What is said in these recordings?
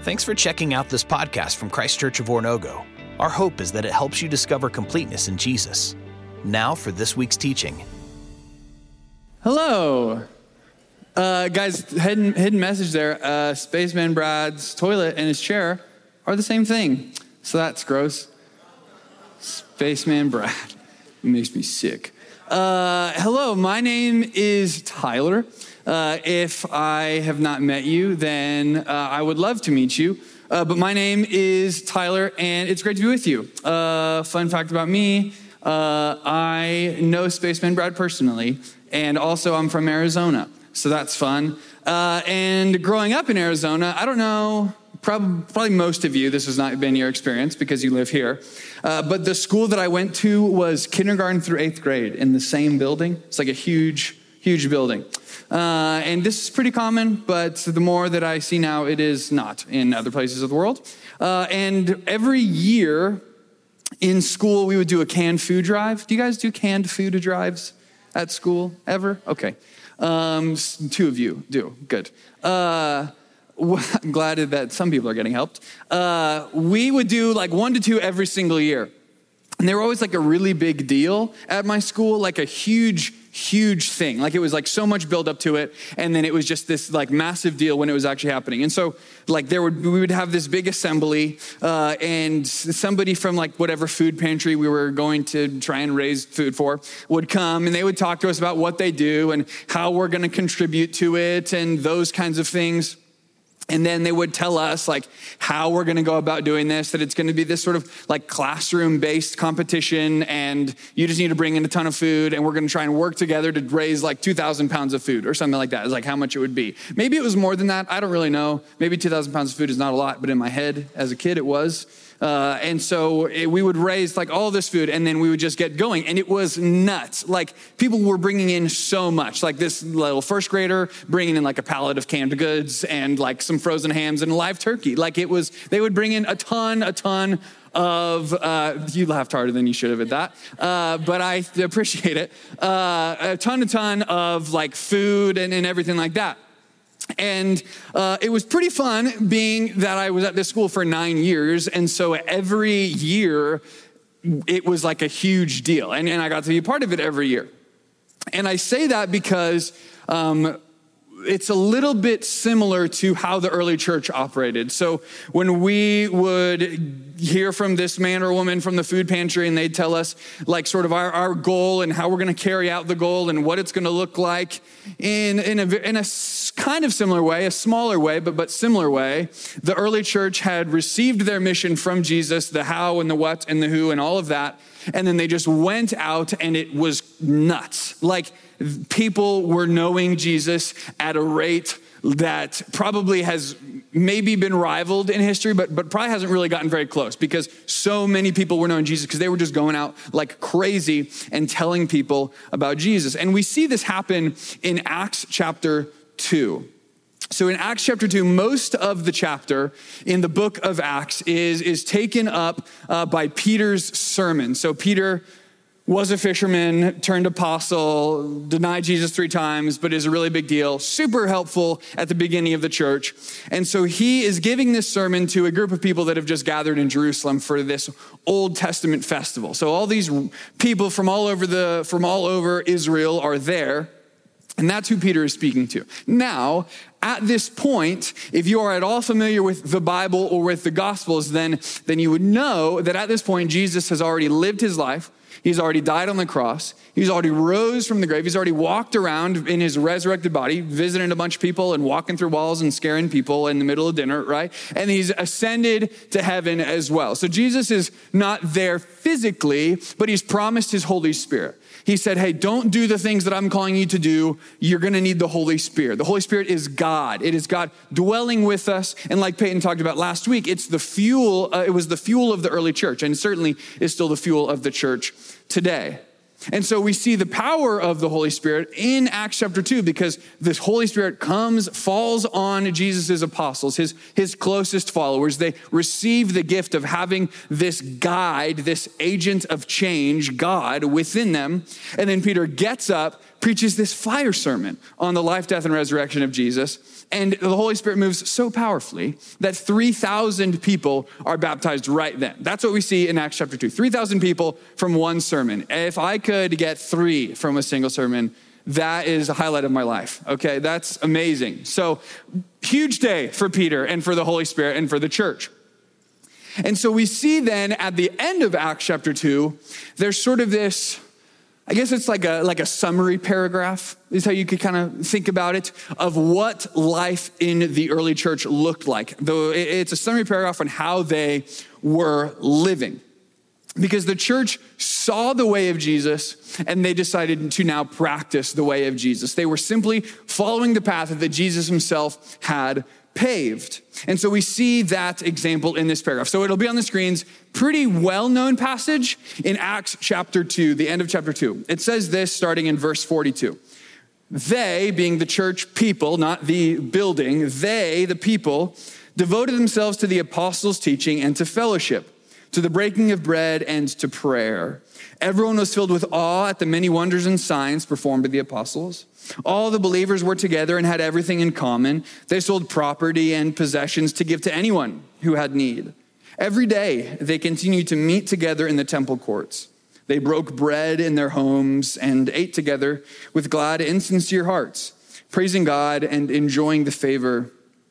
Thanks for checking out this podcast from Christ Church of Oronogo. Our hope is that it helps you discover completeness in Jesus. Now for this week's teaching. Hello. Guys, hidden message there. Spaceman Brad's toilet and his chair are the same thing. So that's gross. Spaceman Brad. It makes me sick. Hello, my name is Tyler. If I have not met you, then I would love to meet you. But my name is Tyler, and it's great to be with you. Fun fact about me, I know Spaceman Brad personally, and also I'm from Arizona, so that's fun. And growing up in Arizona, I don't know, probably most of you, this has not been your experience because you live here, but the school that I went to was kindergarten through 8th grade in the same building. It's like a huge building. And this is pretty common, but the more that I see now, it is not in other places of the world. And every year in school, we would do a canned food drive. Do you guys do canned food drives at school ever? Okay. Two of you do. Good. I'm glad that some people are getting helped. We would do like 1 to 2 every single year. And they were always like a really big deal at my school, like a huge thing. Like it was like so much build up to it. And then it was just this like massive deal when it was actually happening. And so like we would have this big assembly and somebody from like whatever food pantry we were going to try and raise food for would come and they would talk to us about what they do and how we're going to contribute to it and those kinds of things. And then they would tell us like how we're going to go about doing this, that it's going to be this sort of like classroom-based competition and you just need to bring in a ton of food and we're going to try and work together to raise like 2,000 pounds of food or something like that is like how much it would be. Maybe it was more than that. I don't really know. Maybe 2,000 pounds of food is not a lot, but in my head as a kid it was. And so we would raise like all this food and then we would just get going. And it was nuts. Like people were bringing in so much, like this little first grader bringing in like a pallet of canned goods and like some frozen hams and a live turkey. Like it was, they would bring in a ton of, you laughed harder than you should have at that. But I appreciate it. A ton of like food and everything like that. And it was pretty fun being that I was at this school for 9 years. And so every year it was like a huge deal. And I got to be a part of it every year. And I say that because it's a little bit similar to how the early church operated. So when we would hear from this man or woman from the food pantry and they'd tell us like sort of our goal and how we're going to carry out the goal and what it's going to look like in a kind of similar way, a smaller way, but similar way, the early church had received their mission from Jesus, the how and the what and the who and all of that. And then they just went out and it was nuts. Like people were knowing Jesus at a rate that probably has maybe been rivaled in history, but probably hasn't really gotten very close because so many people were knowing Jesus because they were just going out like crazy and telling people about Jesus. And we see this happen in Acts chapter 2. So in Acts chapter 2, most of the chapter in the book of Acts is taken up by Peter's sermon. So Peter was a fisherman, turned apostle, denied Jesus 3 times, but is a really big deal, super helpful at the beginning of the church. And so he is giving this sermon to a group of people that have just gathered in Jerusalem for this Old Testament festival. So all these people from all over Israel are there. And that's who Peter is speaking to. Now, at this point, if you are at all familiar with the Bible or with the Gospels, then you would know that at this point, Jesus has already lived his life. He's already died on the cross. He's already rose from the grave. He's already walked around in his resurrected body, visiting a bunch of people and walking through walls and scaring people in the middle of dinner, right? And he's ascended to heaven as well. So Jesus is not there physically, but he's promised his Holy Spirit. He said, hey, don't do the things that I'm calling you to do. You're going to need the Holy Spirit. The Holy Spirit is God. It is God dwelling with us. And like Peyton talked about last week, it's the fuel. It was the fuel of the early church and certainly is still the fuel of the church today. And so we see the power of the Holy Spirit in Acts chapter 2 because this Holy Spirit falls on Jesus' apostles, his closest followers. They receive the gift of having this guide, this agent of change, God, within them. And then Peter gets up, preaches this fire sermon on the life, death, and resurrection of Jesus. And the Holy Spirit moves so powerfully that 3,000 people are baptized right then. That's what we see in Acts chapter 2. 3,000 people from one sermon. If I could get 3 from a single sermon, that is a highlight of my life, okay? That's amazing. So huge day for Peter and for the Holy Spirit and for the church. And so we see then at the end of Acts chapter 2, there's sort of this, I guess it's like a summary paragraph, is how you could kind of think about it, of what life in the early church looked like. Though it's a summary paragraph on how they were living. Because the church saw the way of Jesus and they decided to now practice the way of Jesus. They were simply following the path that Jesus himself had paved. And so we see that example in this paragraph. So it'll be on the screens, pretty well-known passage in Acts chapter 2, the end of chapter 2. It says this starting in verse 42. They, being the church people, not the building, they, the people, devoted themselves to the apostles' teaching and to fellowship, to the breaking of bread and to prayer. Everyone was filled with awe at the many wonders and signs performed by the apostles. All the believers were together and had everything in common. They sold property and possessions to give to anyone who had need. Every day they continued to meet together in the temple courts. They broke bread in their homes and ate together with glad and sincere hearts, praising God and enjoying the favor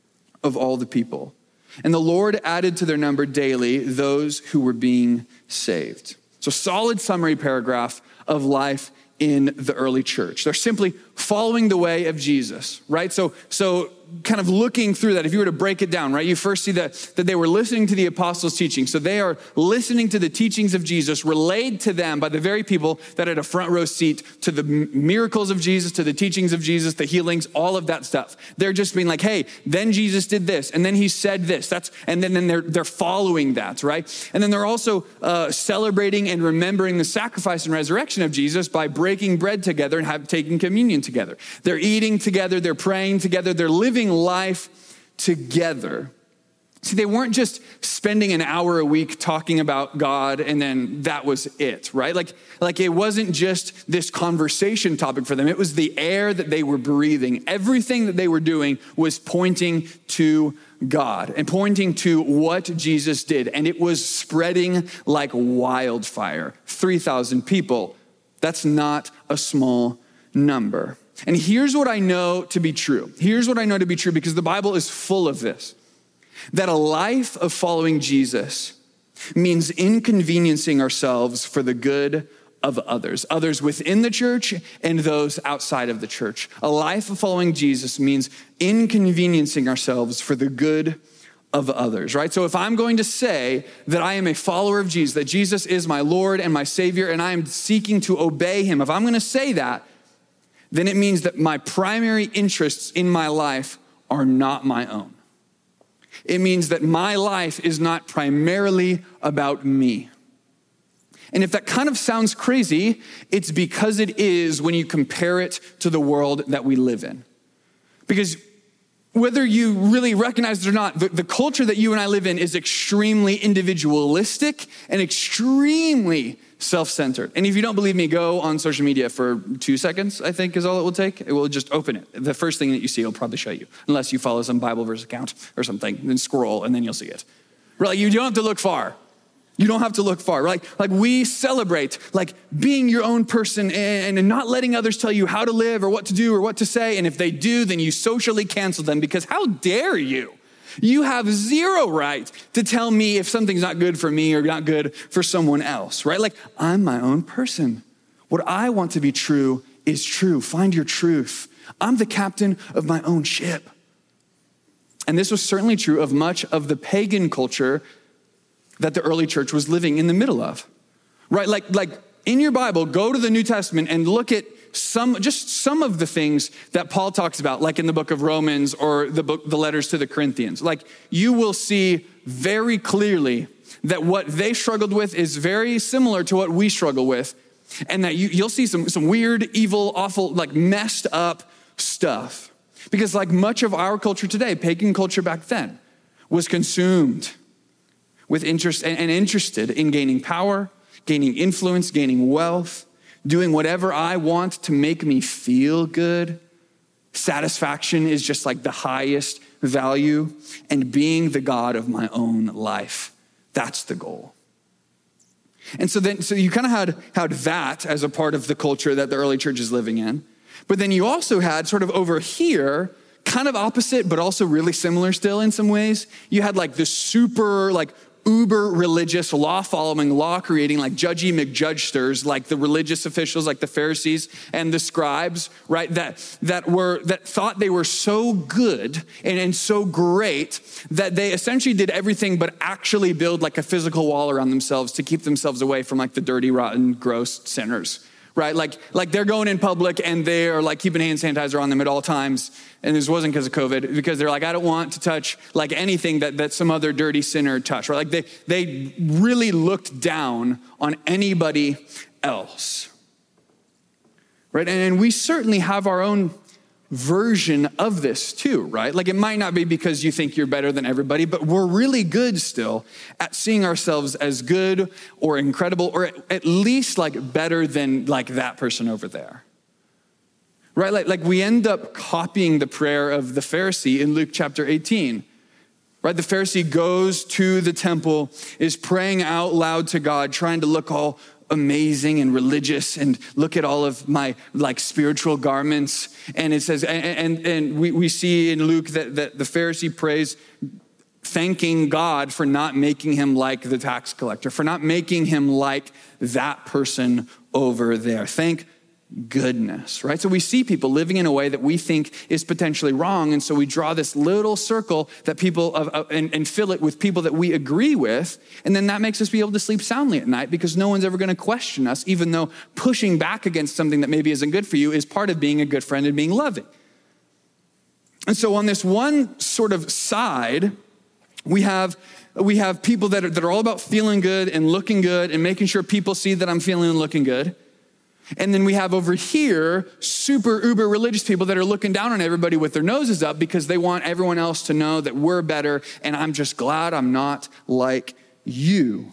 of all the people. And the Lord added to their number daily those who were being saved. So solid summary paragraph of life in the early church. They're simply following the way of Jesus, right? So kind of looking through that, if you were to break it down, right? You first see that they were listening to the apostles' teaching. So they are listening to the teachings of Jesus relayed to them by the very people that had a front row seat to the miracles of Jesus, to the teachings of Jesus, the healings, all of that stuff. They're just being like, hey, then Jesus did this, and then he said this. And then they're following that, right? And then they're also celebrating and remembering the sacrifice and resurrection of Jesus by breaking bread together and taking communion together. They're eating together, they're praying together, they're living life together. See, they weren't just spending an hour a week talking about God and then that was it, right? Like it wasn't just this conversation topic for them. It was the air that they were breathing. Everything that they were doing was pointing to God and pointing to what Jesus did. And it was spreading like wildfire. 3,000 people. That's not a small number. And here's what I know to be true. Here's what I know to be true because the Bible is full of this. That a life of following Jesus means inconveniencing ourselves for the good of others within the church and those outside of the church. A life of following Jesus means inconveniencing ourselves for the good of others, right? So if I'm going to say that I am a follower of Jesus, that Jesus is my Lord and my Savior, and I am seeking to obey him, if I'm going to say that, then it means that my primary interests in my life are not my own. It means that my life is not primarily about me. And if that kind of sounds crazy, it's because it is when you compare it to the world that we live in. Because whether you really recognize it or not, the culture that you and I live in is extremely individualistic and extremely self-centered. And if you don't believe me, go on social media for 2 seconds, I think is all it will take. It will just open it. The first thing that you see will probably show you, unless you follow some Bible verse account or something, then scroll and then you'll see it. Right? You don't have to look far. You don't have to look far. Like we celebrate like being your own person and not letting others tell you how to live or what to do or what to say. And if they do, then you socially cancel them because how dare you? You have zero right to tell me if something's not good for me or not good for someone else, right? Like I'm my own person. What I want to be true is true. Find your truth. I'm the captain of my own ship. And this was certainly true of much of the pagan culture that the early church was living in the middle of, right? Like in your Bible, go to the New Testament and look at some of the things that Paul talks about, like in the book of Romans or the letters to the Corinthians. Like you will see very clearly that what they struggled with is very similar to what we struggle with. And that you'll see some weird, evil, awful, like messed up stuff. Because like much of our culture today, pagan culture back then was consumed with interest and interested in gaining power, gaining influence, gaining wealth, doing whatever I want to make me feel good. Satisfaction is just like the highest value, and being the God of my own life. That's the goal. And so you kind of had that as a part of the culture that the early church is living in. But then you also had sort of over here, kind of opposite, but also really similar still in some ways. You had like the super like uber religious, law-following, law-creating, like judgy McJudgesters, like the religious officials, like the Pharisees and the scribes, right? That thought they were so good and so great that they essentially did everything but actually build like a physical wall around themselves to keep themselves away from like the dirty, rotten, gross sinners. Right? Like they're going in public and they're like keeping hand sanitizer on them at all times. And this wasn't because of COVID, because they're like, I don't want to touch like anything that some other dirty sinner touched. Right? Like they really looked down on anybody else. Right? And we certainly have our own version of this too, right? Like it might not be because you think you're better than everybody, but we're really good still at seeing ourselves as good or incredible, or at least like better than like that person over there. Right? Like we end up copying the prayer of the Pharisee in Luke chapter 18. Right? The Pharisee goes to the temple, is praying out loud to God, trying to look all amazing and religious and look at all of my like spiritual garments. And it says, and we see in Luke that the Pharisee prays, thanking God for not making him like the tax collector, for not making him like that person over there. Thank goodness, right? So we see people living in a way that we think is potentially wrong. And so we draw this little circle that people and fill it with people that we agree with. And then that makes us be able to sleep soundly at night because no one's ever going to question us, even though pushing back against something that maybe isn't good for you is part of being a good friend and being loving. And so on this one sort of side, we have people that are all about feeling good and looking good and making sure people see that I'm feeling and looking good. And then we have over here super uber religious people that are looking down on everybody with their noses up because they want everyone else to know that we're better, and I'm just glad I'm not like you.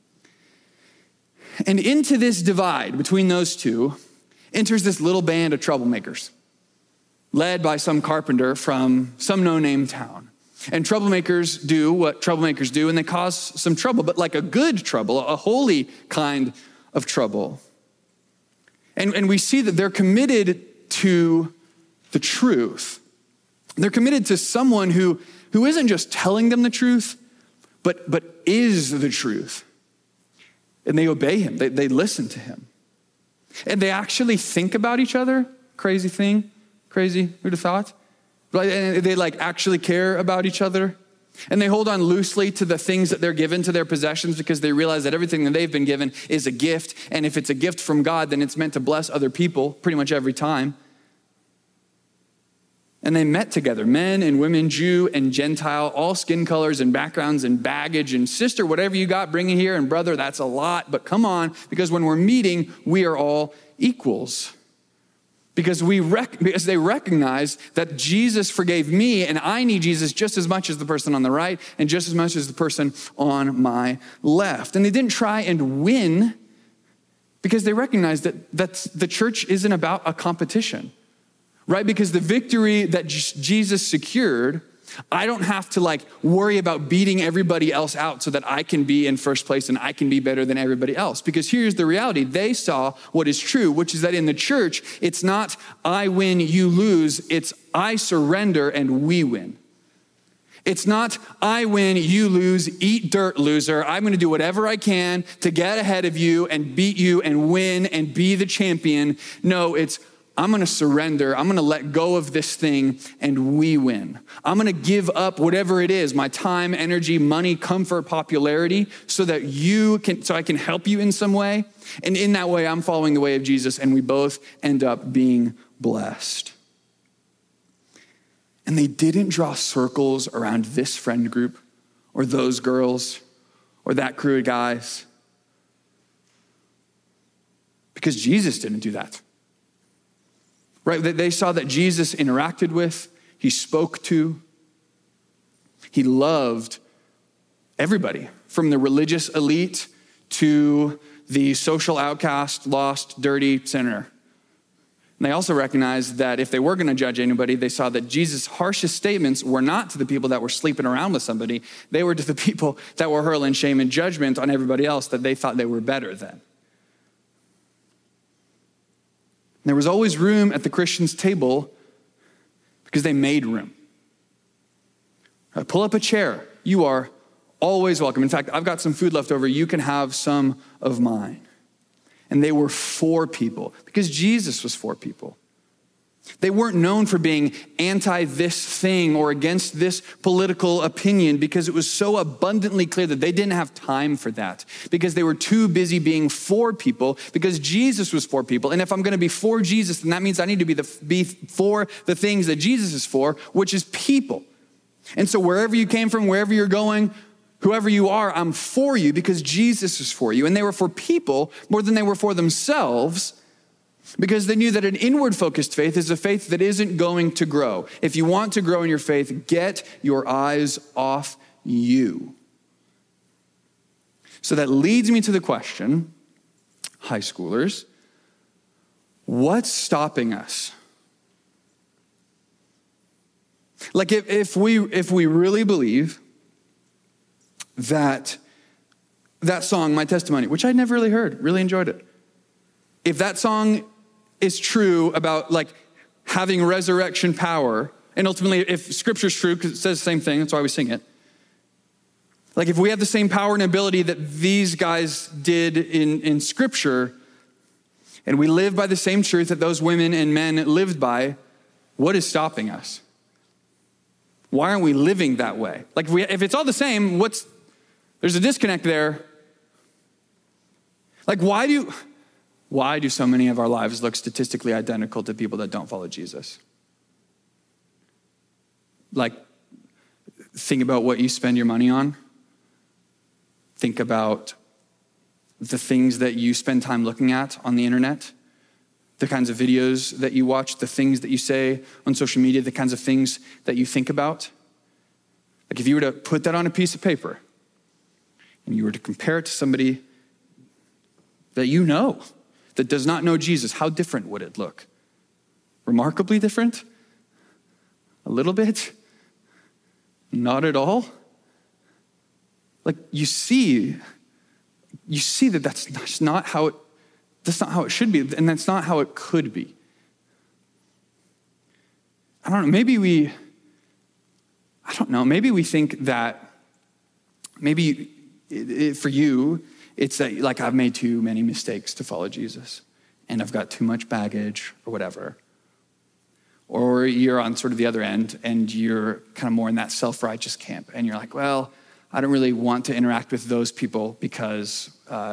And into this divide between those two enters this little band of troublemakers led by some carpenter from some no-name town. And troublemakers do what troublemakers do, and they cause some trouble, but like a good trouble, a holy kind of trouble. And we see that they're committed to the truth. They're committed to someone who isn't just telling them the truth, but is the truth. And they obey him. They listen to him. And they actually think about each other. Crazy thing. Crazy. Who'd have thought? And they like actually care about each other. And they hold on loosely to the things that they're given, to their possessions, because they realize that everything that they've been given is a gift. And if it's a gift from God, then it's meant to bless other people pretty much every time. And they met together, men and women, Jew and Gentile, all skin colors and backgrounds and baggage. And sister, whatever you got, bring it here. And brother, that's a lot. But come on, because when we're meeting, we are all equals. Because they recognize that Jesus forgave me, and I need Jesus just as much as the person on the right and just as much as the person on my left. And they didn't try and win because they recognized that the church isn't about a competition, right? Because the victory that Jesus secured, I don't have to like worry about beating everybody else out so that I can be in first place and I can be better than everybody else. Because here's the reality. They saw what is true, which is that in the church, it's not I win, you lose. It's I surrender and we win. It's not I win, you lose, eat dirt, loser. I'm going to do whatever I can to get ahead of you and beat you and win and be the champion. No, it's I'm going to surrender. I'm going to let go of this thing and we win. I'm going to give up whatever it is, my time, energy, money, comfort, popularity, so that I can help you in some way. And in that way, I'm following the way of Jesus and we both end up being blessed. And they didn't draw circles around this friend group or those girls or that crew of guys because Jesus didn't do that. Right? They saw that Jesus interacted with, he spoke to, he loved everybody, from the religious elite to the social outcast, lost, dirty sinner. And they also recognized that if they were going to judge anybody, they saw that Jesus' harshest statements were not to the people that were sleeping around with somebody. They were to the people that were hurling shame and judgment on everybody else that they thought they were better than. There was always room at the Christian's table because they made room. Pull up a chair. You are always welcome. In fact, I've got some food left over. You can have some of mine. And they were for people because Jesus was for people. They weren't known for being anti this thing or against this political opinion because it was so abundantly clear that they didn't have time for that because they were too busy being for people because Jesus was for people. And if I'm going to be for Jesus, then that means I need to be for the things that Jesus is for, which is people. And so wherever you came from, wherever you're going, whoever you are, I'm for you because Jesus is for you. And they were for people more than they were for themselves because they knew that an inward-focused faith is a faith that isn't going to grow. If you want to grow in your faith, get your eyes off you. So that leads me to the question, high schoolers, what's stopping us? Like if we really believe that song, My Testimony, which I'd never really heard, really enjoyed it. If that song is true about like having resurrection power, and ultimately if scripture's true, because it says the same thing, that's why we sing it. Like if we have the same power and ability that these guys did in scripture, and we live by the same truth that those women and men lived by, what is stopping us? Why aren't we living that way? Like if it's all the same, there's a disconnect there. Like why do so many of our lives look statistically identical to people that don't follow Jesus? Like think about what you spend your money on. Think about the things that you spend time looking at on the internet, the kinds of videos that you watch, the things that you say on social media, the kinds of things that you think about. Like if you were to put that on a piece of paper and you were to compare it to somebody that you know that does not know Jesus, how different would it look? Remarkably different? A little bit? Not at all? Like you see that that's not how it should be, and that's not how it could be. I don't know, maybe we think that for you, it's that like I've made too many mistakes to follow Jesus and I've got too much baggage or whatever. Or you're on sort of the other end and you're kind of more in that self-righteous camp and you're like, well, I don't really want to interact with those people because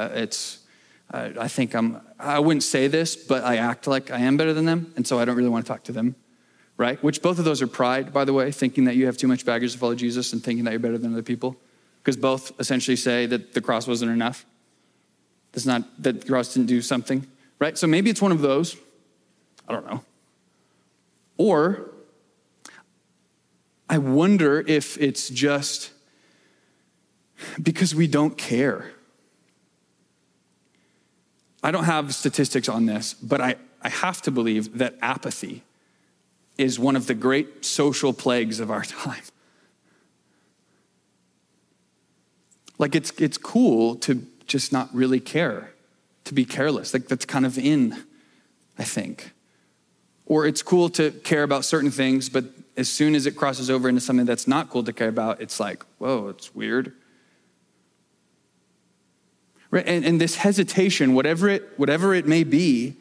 I wouldn't say this, but I act like I am better than them, and so I don't really want to talk to them, right? Which both of those are pride, by the way, thinking that you have too much baggage to follow Jesus and thinking that you're better than other people, because both essentially say that the cross wasn't enough. It's not that the cross didn't do something, right? So maybe it's one of those. I don't know. Or I wonder if it's just because we don't care. I don't have statistics on this, but I have to believe that apathy is one of the great social plagues of our time. Like it's cool to just not really care, to be careless. Like that's kind of in, I think. Or it's cool to care about certain things, but as soon as it crosses over into something that's not cool to care about, it's like, whoa, it's weird. Right? And this hesitation, whatever it may be,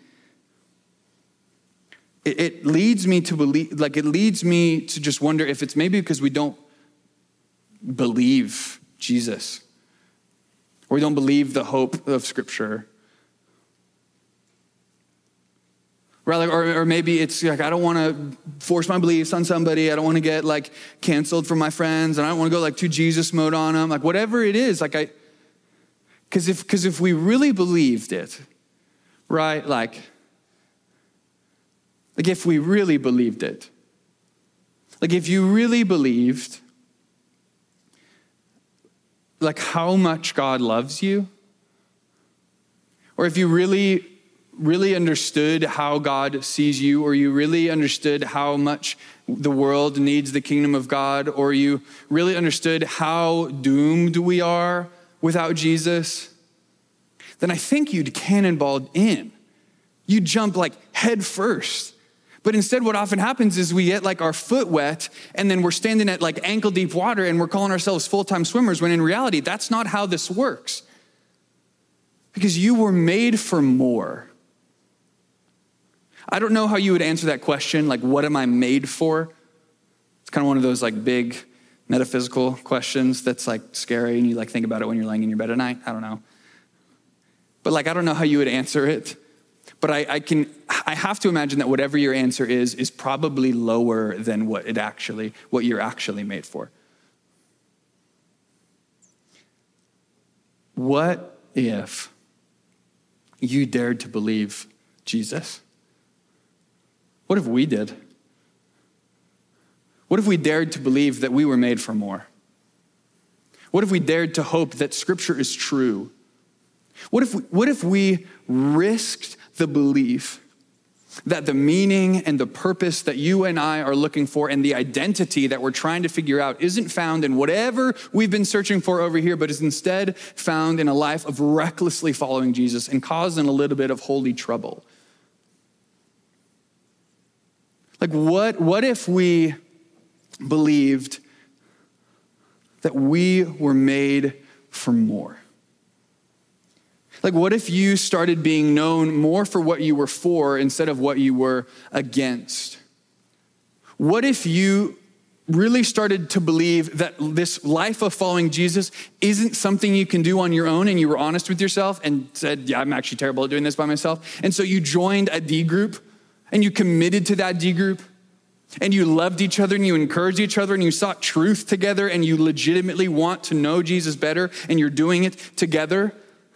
it leads me to believe, like it leads me to just wonder if it's maybe because we don't believe Jesus, or we don't believe the hope of Scripture. Right? Or maybe it's like, I don't want to force my beliefs on somebody. I don't want to get like canceled from my friends, and I don't want to go like to Jesus mode on them. Like whatever it is, like because if we really believed it, right? Like if we really believed it, like if you really believed like how much God loves you, or if you really, really understood how God sees you, or you really understood how much the world needs the kingdom of God, or you really understood how doomed we are without Jesus, then I think you'd cannonball in. You'd jump like head first. But instead, what often happens is we get like our foot wet, and then we're standing at like ankle deep water, and we're calling ourselves full-time swimmers, when in reality, that's not how this works. Because you were made for more. I don't know how you would answer that question, like, what am I made for? It's kind of one of those like big metaphysical questions that's like scary, and you like think about it when you're laying in your bed at night. I don't know. But like, I don't know how you would answer it. But I have to imagine that whatever your answer is probably lower than what you're actually made for. What if you dared to believe Jesus? What if we did? What if we dared to believe that we were made for more? What if we dared to hope that Scripture is true? What if we risked the belief that the meaning and the purpose that you and I are looking for, and the identity that we're trying to figure out, isn't found in whatever we've been searching for over here, but is instead found in a life of recklessly following Jesus and causing a little bit of holy trouble? Like, what if we believed that we were made for more? Like, what if you started being known more for what you were for instead of what you were against? What if you really started to believe that this life of following Jesus isn't something you can do on your own, and you were honest with yourself and said, yeah, I'm actually terrible at doing this by myself. And so you joined a D group, and you committed to that D group, and you loved each other, and you encouraged each other, and you sought truth together, and you legitimately want to know Jesus better, and you're doing it together?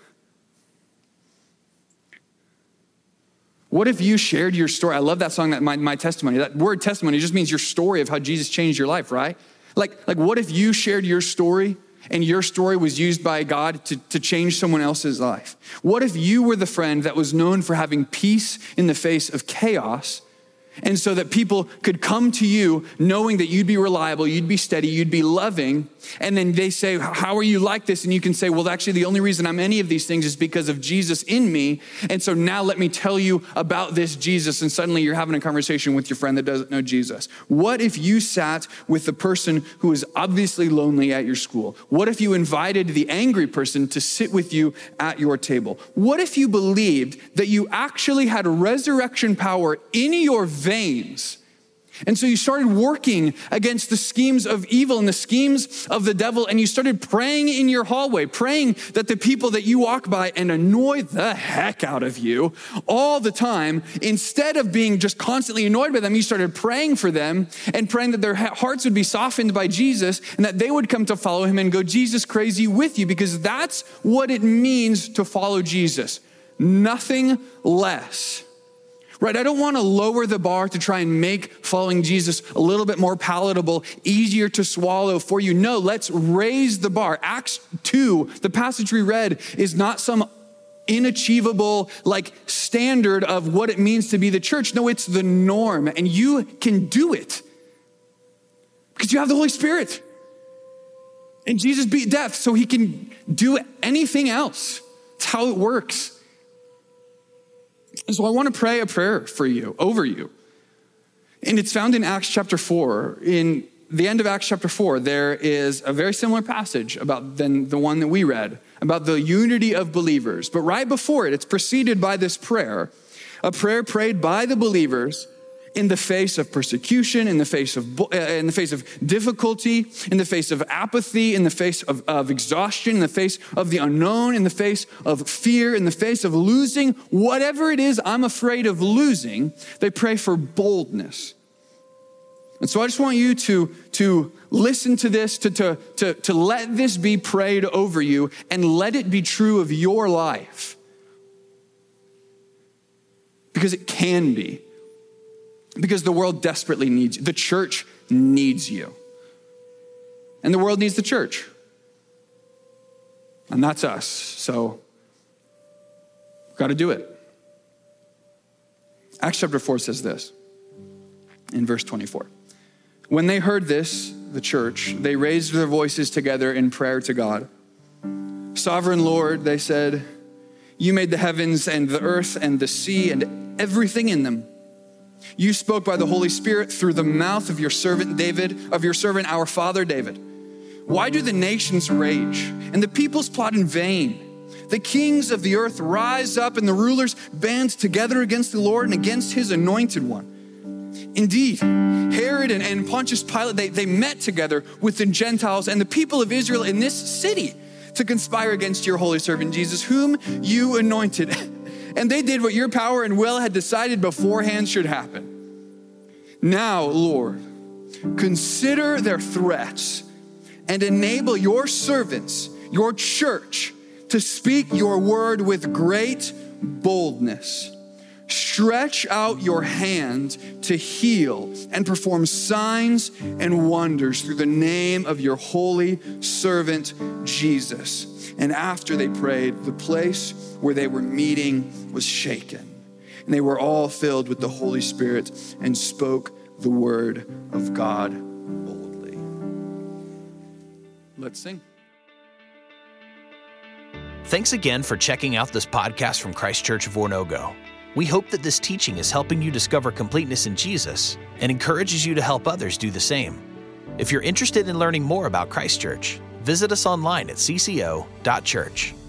What if you shared your story? I love that song, that my testimony. That word testimony just means your story of how Jesus changed your life, right? Like what if you shared your story, and your story was used by God to change someone else's life? What if you were the friend that was known for having peace in the face of chaos, and so that people could come to you knowing that you'd be reliable, you'd be steady, you'd be loving, and then they say, how are you like this? And you can say, well, actually, the only reason I'm any of these things is because of Jesus in me, and so now let me tell you about this Jesus, and suddenly you're having a conversation with your friend that doesn't know Jesus. What if you sat with the person who is obviously lonely at your school? What if you invited the angry person to sit with you at your table? What if you believed that you actually had resurrection power in your veins? And so you started working against the schemes of evil and the schemes of the devil, and you started praying in your hallway, praying that the people that you walk by and annoy the heck out of you all the time, instead of being just constantly annoyed by them, you started praying for them and praying that their hearts would be softened by Jesus, and that they would come to follow him and go Jesus crazy with you, because that's what it means to follow Jesus. Nothing less. Right? I don't want to lower the bar to try and make following Jesus a little bit more palatable, easier to swallow for you. No, let's raise the bar. Acts 2, the passage we read, is not some inachievable like standard of what it means to be the church. No, it's the norm, and you can do it because you have the Holy Spirit. And Jesus beat death so he can do anything else. It's how it works. And so I want to pray a prayer for you, over you. And it's found in Acts chapter 4. In the end of Acts chapter 4, there is a very similar passage about than the one that we read, about the unity of believers. But right before it, it's preceded by this prayer, a prayer prayed by the believers in the face of persecution, in the face of difficulty, in the face of apathy, in the face of exhaustion, in the face of the unknown, in the face of fear, in the face of losing whatever it is I'm afraid of losing. They pray for boldness. And so I just want you to listen to this, to let this be prayed over you, and let it be true of your life. Because it can be. Because the world desperately needs you. The church needs you. And the world needs the church. And that's us. So Got to do it. Acts chapter 4 says this in verse 24. When they heard this, the church, they raised their voices together in prayer to God. Sovereign Lord, they said, you made the heavens and the earth and the sea and everything in them. You spoke by the Holy Spirit through the mouth of your servant David, of your servant our father David. Why do the nations rage and the peoples plot in vain? The kings of the earth rise up and the rulers band together against the Lord and against his anointed one. Indeed, Herod and Pontius Pilate, they met together with the Gentiles and the people of Israel in this city to conspire against your holy servant Jesus, whom you anointed. And they did what your power and will had decided beforehand should happen. Now, Lord, consider their threats and enable your servants, your church, to speak your word with great boldness. Stretch out your hand to heal and perform signs and wonders through the name of your holy servant, Jesus. And after they prayed, the place where they were meeting was shaken. And they were all filled with the Holy Spirit and spoke the word of God boldly. Let's sing. Thanks again for checking out this podcast from Christ Church of Oronogo. We hope that this teaching is helping you discover completeness in Jesus and encourages you to help others do the same. If you're interested in learning more about Christ Church, visit us online at cco.church.